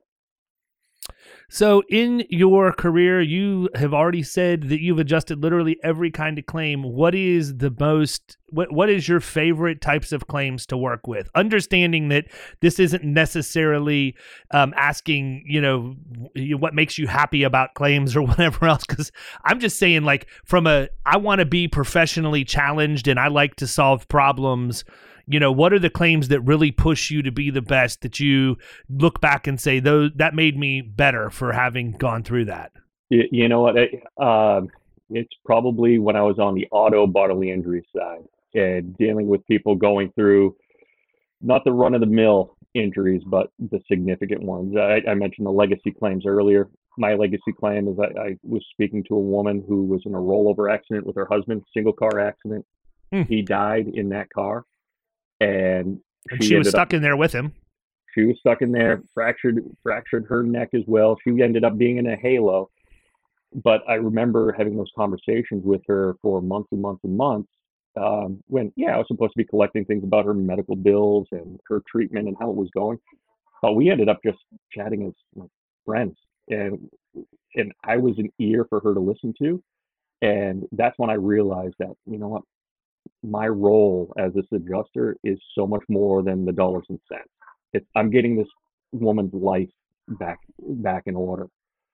Speaker 3: So in your career, you have already said that you've adjusted literally every kind of claim. What is what is your favorite types of claims to work with? Understanding that this isn't necessarily asking, what makes you happy about claims or whatever else. Because I'm just saying, like, I want to be professionally challenged and I like to solve problems. What are the claims that really push you to be the best, that you look back and say, that made me better for having gone through that?
Speaker 4: You know what? It's probably when I was on the auto bodily injury side and dealing with people going through not the run-of-the-mill injuries, but the significant ones. I mentioned the legacy claims earlier. My legacy claim is I was speaking to a woman who was in a rollover accident with her husband, single car accident. He died in that car. And
Speaker 3: she was stuck in there with him.
Speaker 4: She was stuck in there, fractured her neck as well. She ended up being in a halo. But I remember having those conversations with her for months and months and months, when, I was supposed to be collecting things about her medical bills and her treatment and how it was going. But we ended up just chatting as friends. And I was an ear for her to listen to. And that's when I realized that, you know what? My role as this adjuster is so much more than the dollars and cents. I'm getting this woman's life back in order.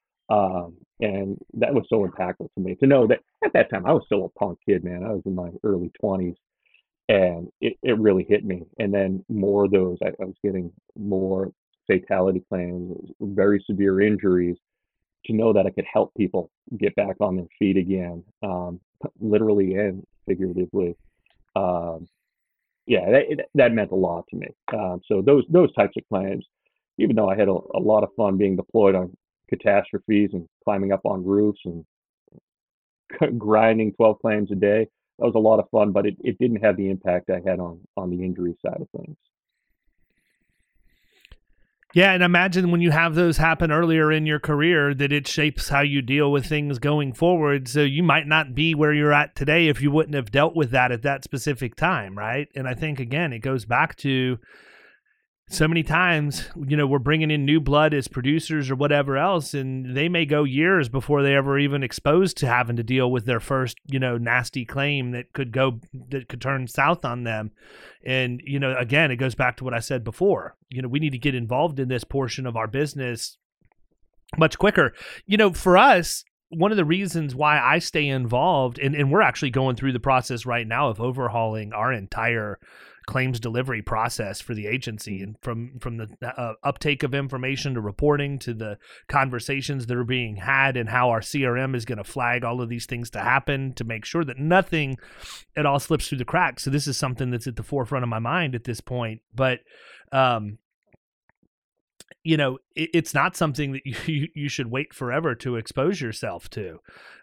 Speaker 4: And that was so impactful to me to know that at that time I was still a punk kid, man. I was in my early 20s, and it really hit me. And then more of those, I was getting more fatality claims, very severe injuries, to know that I could help people get back on their feet again, literally and figuratively. That meant a lot to me. So those types of claims, even though I had a lot of fun being deployed on catastrophes and climbing up on roofs and grinding 12 claims a day, that was a lot of fun, but it didn't have the impact I had on the injury side of things.
Speaker 3: Yeah, and imagine when you have those happen earlier in your career that it shapes how you deal with things going forward. So you might not be where you're at today if you wouldn't have dealt with that at that specific time, right? And I think, again, it goes back to so many times, we're bringing in new blood as producers or whatever else, and they may go years before they ever even exposed to having to deal with their first, nasty claim that could turn south on them. And, again, it goes back to what I said before. We need to get involved in this portion of our business much quicker. For us, one of the reasons why I stay involved, and we're actually going through the process right now of overhauling our entire claims delivery process for the agency, and from the uptake of information to reporting to the conversations that are being had, and how our CRM is going to flag all of these things to happen to make sure that nothing at all slips through the cracks. So this is something that's at the forefront of my mind at this point. But it's not something that you should wait forever to expose yourself to.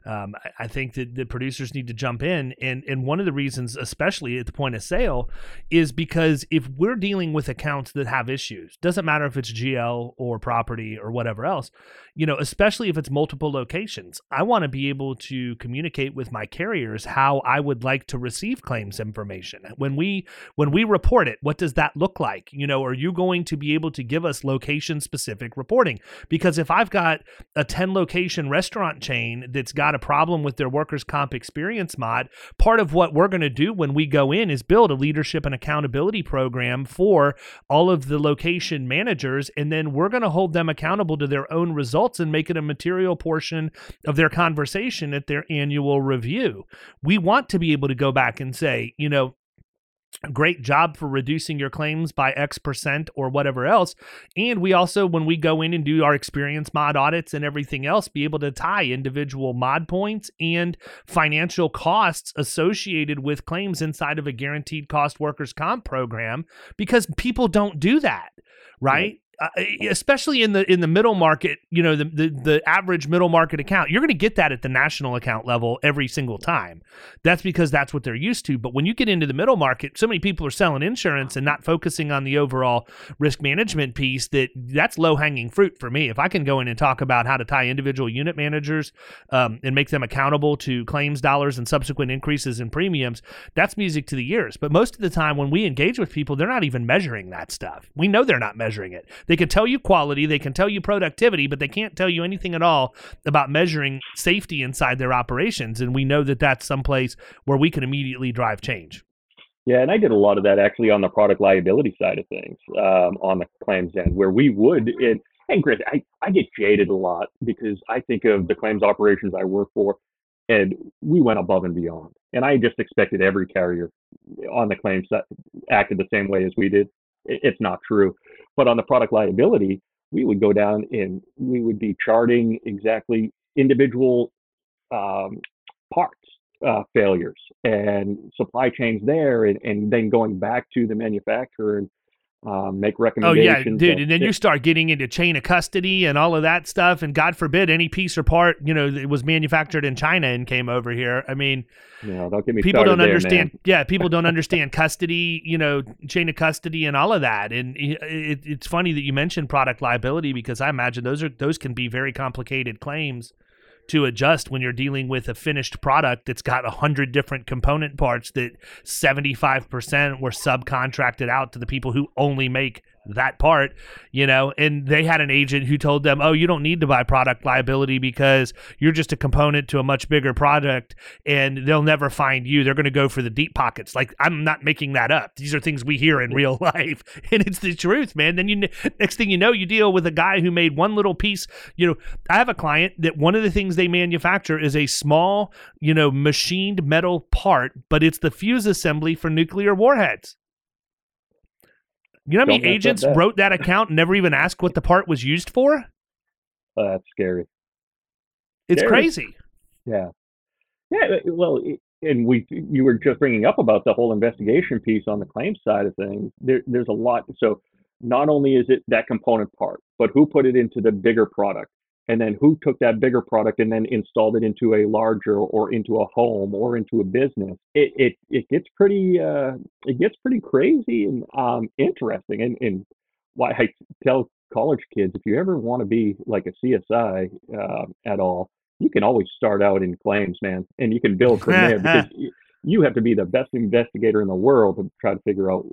Speaker 3: I think that the producers need to jump in. And one of the reasons, especially at the point of sale, is because if we're dealing with accounts that have issues, doesn't matter if it's GL or property or whatever else, especially if it's multiple locations, I want to be able to communicate with my carriers how I would like to receive claims information. When we report it, what does that look like? Are you going to be able to give us location specific reporting? Because if I've got a 10 location restaurant chain that's got a problem with their workers' comp experience mod, part of what we're going to do when we go in is build a leadership and accountability program for all of the location managers, and then we're going to hold them accountable to their own results and make it a material portion of their conversation at their annual review. We want to be able to go back and say, great job for reducing your claims by X% or whatever else. And we also, when we go in and do our experience mod audits and everything else, be able to tie individual mod points and financial costs associated with claims inside of a guaranteed cost workers' comp program, because people don't do that, right? Especially in the middle market, the average middle market account, you're going to get that at the national account level every single time. That's because that's what they're used to. But when you get into the middle market, so many people are selling insurance and not focusing on the overall risk management piece. That's low hanging fruit for me. If I can go in and talk about how to tie individual unit managers and make them accountable to claims dollars and subsequent increases in premiums, that's music to the ears. But most of the time when we engage with people, they're not even measuring that stuff. We know they're not measuring it. They can tell you quality, they can tell you productivity, but they can't tell you anything at all about measuring safety inside their operations. And we know that that's someplace where we can immediately drive change.
Speaker 4: Yeah, and I did a lot of that actually on the product liability side of things, on the claims end, where we would, and Chris, I get jaded a lot because I think of the claims operations I work for, and we went above and beyond. And I just expected every carrier on the claims side acted the same way as we did. It's not true. But on the product liability, we would go down and we would be charting exactly individual parts failures and supply chains there, and then going back to the manufacturer and make recommendations.
Speaker 3: Oh, yeah, dude. And then you start getting into chain of custody and all of that stuff. And God forbid any piece or part, it was manufactured in China and came over here. I mean,
Speaker 4: don't get me
Speaker 3: people
Speaker 4: started
Speaker 3: don't
Speaker 4: there,
Speaker 3: understand.
Speaker 4: man.
Speaker 3: Yeah, people don't understand custody, chain of custody and all of that. And it's funny that you mentioned product liability, because I imagine those can be very complicated claims to adjust when you're dealing with a finished product that's got 100 different component parts that 75% were subcontracted out to the people who only make that part, and they had an agent who told them, oh, you don't need to buy product liability because you're just a component to a much bigger product and they'll never find you. They're going to go for the deep pockets. Like, I'm not making that up. These are things we hear in real life, and it's the truth, man. Then next thing you know, you deal with a guy who made one little piece. I have a client that one of the things they manufacture is a small, machined metal part, but it's the fuse assembly for nuclear warheads. You know how many agents wrote that account and never even asked what the part was used for?
Speaker 4: That's scary.
Speaker 3: It's crazy.
Speaker 4: Yeah. Yeah. Well, and you were just bringing up about the whole investigation piece on the claims side of things. There's a lot. So not only is it that component part, but who put it into the bigger product? And then who took that bigger product and then installed it into a larger or into a home or into a business? It gets pretty crazy and interesting. And why I tell college kids, if you ever want to be like a CSI at all, you can always start out in claims, man, and you can build from there, because you have to be the best investigator in the world to try to figure out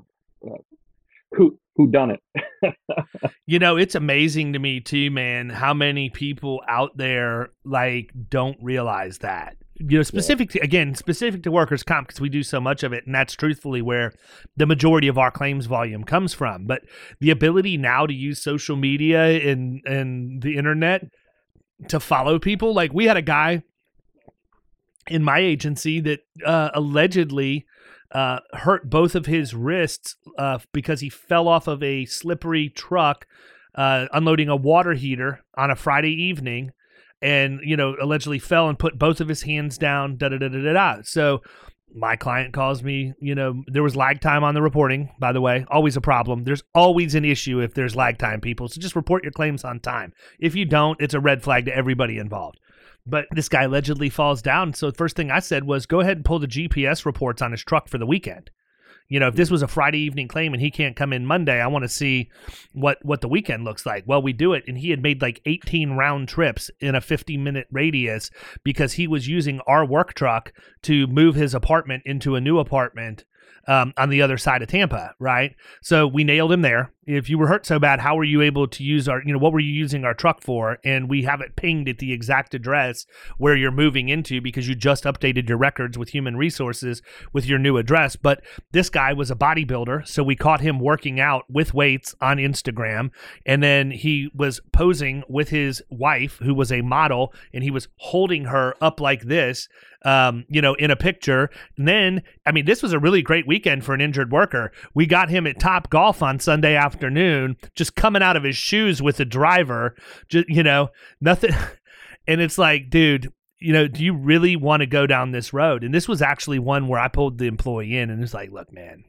Speaker 4: who done it.
Speaker 3: It's amazing to me too, man, how many people out there don't realize that. Specific to workers' comp, because we do so much of it, and that's truthfully where the majority of our claims volume comes from. But the ability now to use social media and the internet to follow people, like we had a guy in my agency that allegedly hurt both of his wrists because he fell off of a slippery truck unloading a water heater on a Friday evening, and allegedly fell and put both of his hands down. So My client calls me, there was lag time on the reporting, by the way, always a problem. There's always an issue if there's lag time, people. So just report your claims on time. If you don't, it's a red flag to everybody involved. But this guy allegedly falls down. So the first thing I said was, go ahead and pull the GPS reports on his truck for the weekend. If this was a Friday evening claim and he can't come in Monday, I want to see what the weekend looks like. Well, we do it, and he had made like 18 round trips in a 50-minute radius because he was using our work truck to move his apartment into a new apartment on the other side of Tampa, right? So we nailed him there. If you were hurt so bad, how were you able to use what were you using our truck for? And we have it pinged at the exact address where you're moving into because you just updated your records with human resources with your new address. But this guy was a bodybuilder, so we caught him working out with weights on Instagram. And then he was posing with his wife, who was a model, and he was holding her up like this, in a picture. And then, this was a really great weekend for an injured worker. We got him at Top Golf on Sunday afternoon, just coming out of his shoes with the driver, nothing. And it's like, dude, do you really want to go down this road? And this was actually one where I pulled the employee in and it's like, look, man,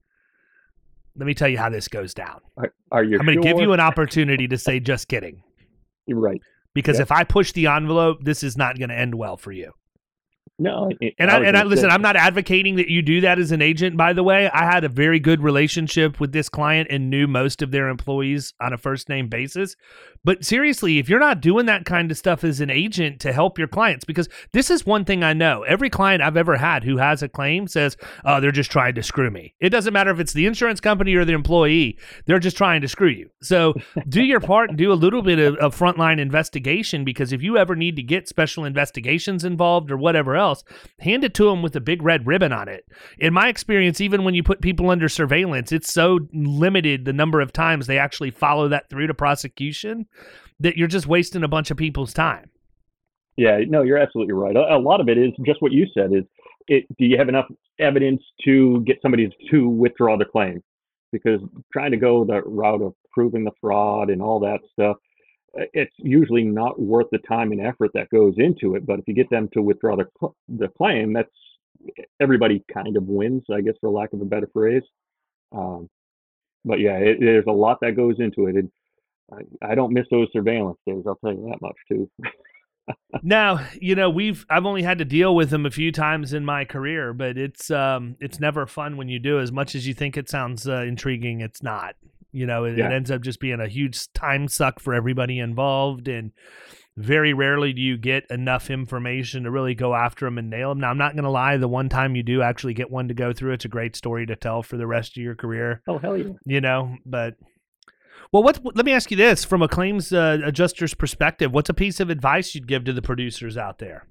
Speaker 3: let me tell you how this goes down.
Speaker 4: Are you
Speaker 3: I'm going to give you an opportunity to say, just kidding.
Speaker 4: You're right.
Speaker 3: Because if I push the envelope, this is not going to end well for you.
Speaker 4: No,
Speaker 3: listen, I'm not advocating that you do that as an agent, by the way. I had a very good relationship with this client and knew most of their employees on a first name basis. But seriously, if you're not doing that kind of stuff as an agent to help your clients, because this is one thing I know. Every client I've ever had who has a claim says, oh, they're just trying to screw me. It doesn't matter if it's the insurance company or the employee. They're just trying to screw you. So do your part and do a little bit of frontline investigation, because if you ever need to get special investigations involved or whatever else, hand it to them with a big red ribbon on it. In my experience, even when you put people under surveillance, it's so limited the number of times they actually follow that through to prosecution that you're just wasting a bunch of people's time.
Speaker 4: Yeah, no, you're absolutely right. A lot of it is just what you said. Do you have enough evidence to get somebody to withdraw the claim? Because trying to go the route of proving the fraud and all that stuff, it's usually not worth the time and effort that goes into it. But if you get them to withdraw the claim, that's everybody kind of wins, I guess, for lack of a better phrase. But yeah, there's a lot that goes into it. I don't miss those surveillance days. I'll tell you that much too.
Speaker 3: Now, I've only had to deal with them a few times in my career, but it's never fun when you do. As much as you think it sounds intriguing, it's not. It ends up just being a huge time suck for everybody involved, and very rarely do you get enough information to really go after them and nail them. Now, I'm not going to lie. The one time you do actually get one to go through, it's a great story to tell for the rest of your career.
Speaker 4: Oh, hell yeah.
Speaker 3: But... Well, let me ask you this. From a claims adjuster's perspective, what's a piece of advice you'd give to the producers out there?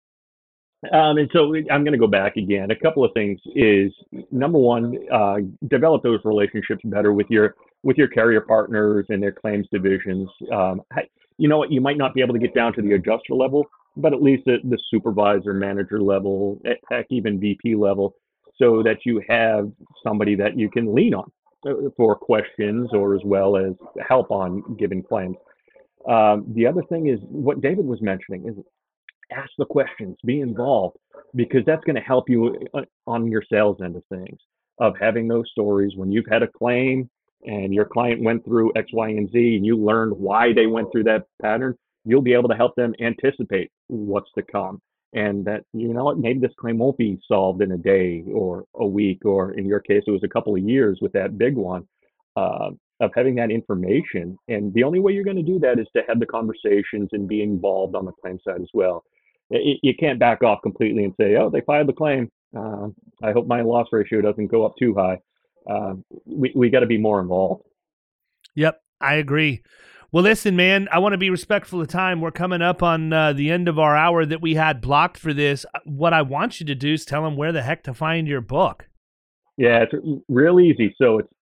Speaker 4: And so I'm going to go back again. A couple of things is, number one, develop those relationships better with your carrier partners and their claims divisions. You know what? You might not be able to get down to the adjuster level, but at least at the supervisor, manager level, heck, even VP level, so that you have somebody that you can lean on for questions or as well as help on given claims. The other thing is what David was mentioning is ask the questions, be involved, because that's going to help you on your sales end of things, of having those stories when you've had a claim and your client went through X, Y, and Z and you learned why they went through that pattern. You'll be able to help them anticipate what's to come. And that, maybe this claim won't be solved in a day or a week, or in your case, it was a couple of years with that big one, of having that information. And the only way you're going to do that is to have the conversations and be involved on the claim side as well. You can't back off completely and say, oh, they filed the claim. I hope my loss ratio doesn't go up too high. We got to be more involved.
Speaker 3: Yep, I agree. Well, listen, man, I want to be respectful of time. We're coming up on the end of our hour that we had blocked for this. What I want you to do is tell them where the heck to find your book.
Speaker 4: Yeah, it's real easy. So it's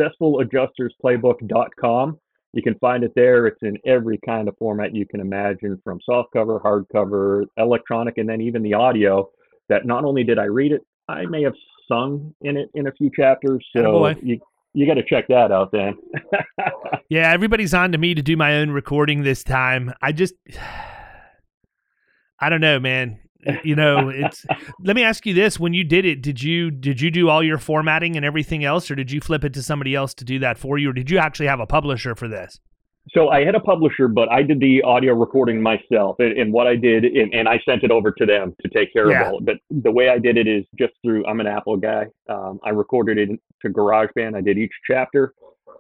Speaker 4: successfuladjustersplaybook.com. You can find it there. It's in every kind of format you can imagine, from softcover, hardcover, electronic, and then even the audio. That not only did I read it, I may have sung in it in a few chapters. So you got to check that out then.
Speaker 3: Yeah, everybody's on to me to do my own recording this time. I don't know, man. You know, it's. Let me ask you this: when you did it, did you do all your formatting and everything else, or did you flip it to somebody else to do that for you, or did you actually have a publisher for this?
Speaker 4: So I had a publisher, but I did the audio recording myself. And what I did, and I sent it over to them to take care of all of it. But the way I did it is just through, I'm an Apple guy. I recorded it to GarageBand. I did each chapter,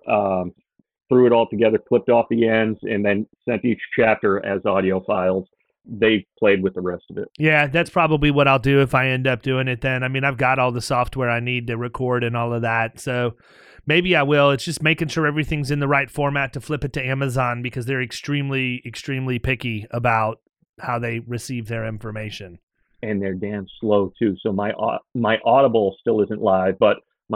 Speaker 4: threw it all together, clipped off the ends, and then sent each chapter as audio files. They played with the rest of it.
Speaker 3: Yeah, that's probably what I'll do if I end up doing it then. I mean, I've got all the software I need to record and all of that. So maybe I will. It's just making sure everything's in the right format to flip it to Amazon because they're extremely, extremely picky about how they receive their information.
Speaker 4: And they're damn slow too. So my Audible still isn't live, but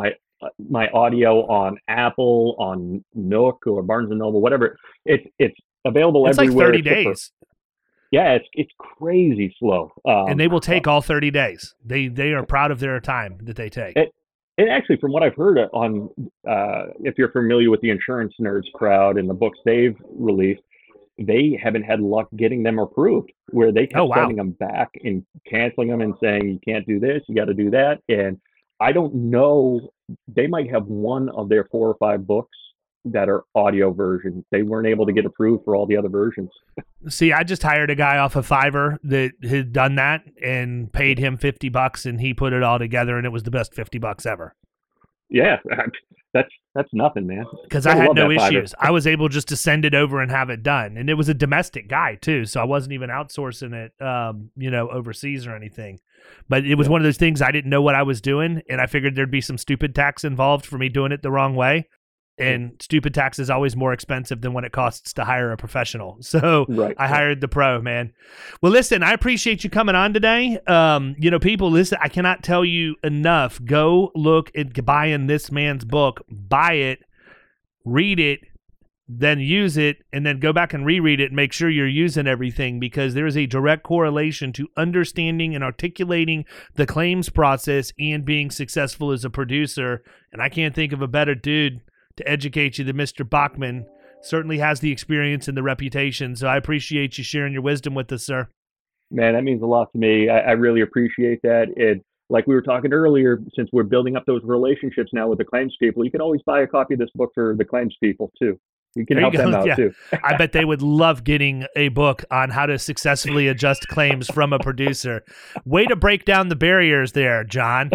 Speaker 4: my audio on Apple, on Nook or Barnes & Noble, whatever, it's available everywhere.
Speaker 3: It's like 30 days.
Speaker 4: Yeah, it's crazy slow.
Speaker 3: And they will take all 30 days. They are proud of their time that they take.
Speaker 4: And actually, from what I've heard on, if you're familiar with the Insurance Nerds crowd and the books they've released, they haven't had luck getting them approved, where they kept sending them back and canceling them and saying, you can't do this, you got to do that. And I don't know, they might have one of their 4 or 5 books that are audio versions. They weren't able to get approved for all the other versions.
Speaker 3: See, I just hired a guy off of Fiverr that had done that and paid him $50 and he put it all together and it was the best $50 ever.
Speaker 4: Yeah, that's nothing, man.
Speaker 3: Because I had no issues. I was able just to send it over and have it done. And it was a domestic guy too, so I wasn't even outsourcing it overseas or anything. But it was one of those things I didn't know what I was doing and I figured there'd be some stupid tax involved for me doing it the wrong way. And stupid tax is always more expensive than what it costs to hire a professional. So I hired the pro, man. Well, listen, I appreciate you coming on today. People, listen, I cannot tell you enough. Go look at buying this man's book. Buy it, read it, then use it, and then go back and reread it and make sure you're using everything because there is a direct correlation to understanding and articulating the claims process and being successful as a producer. And I can't think of a better dude to educate you than Mr. Bachman. Certainly has the experience and the reputation, so I appreciate you sharing your wisdom with us, sir.
Speaker 4: Man, that means a lot to me. I really appreciate that. And like we were talking earlier, since we're building up those relationships now with the claims people, you can always buy a copy of this book for the claims people, too. You can help them out, too.
Speaker 3: I bet they would love getting a book on how to successfully adjust claims from a producer. Way to break down the barriers there, John.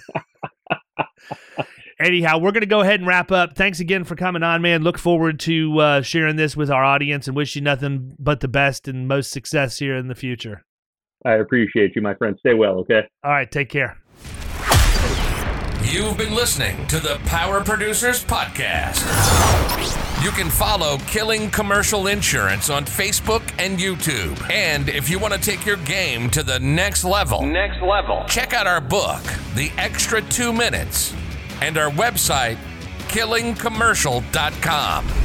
Speaker 3: Anyhow, we're going to go ahead and wrap up. Thanks again for coming on, man. Look forward to sharing this with our audience and wish you nothing but the best and most success here in the future.
Speaker 4: I appreciate you, my friend. Stay well, okay?
Speaker 3: All right, take care.
Speaker 1: You've been listening to the Power Producers Podcast. You can follow Killing Commercial Insurance on Facebook and YouTube. And if you want to take your game to the next level, check out our book, The Extra 2 Minutes, and our website, killingcommercial.com.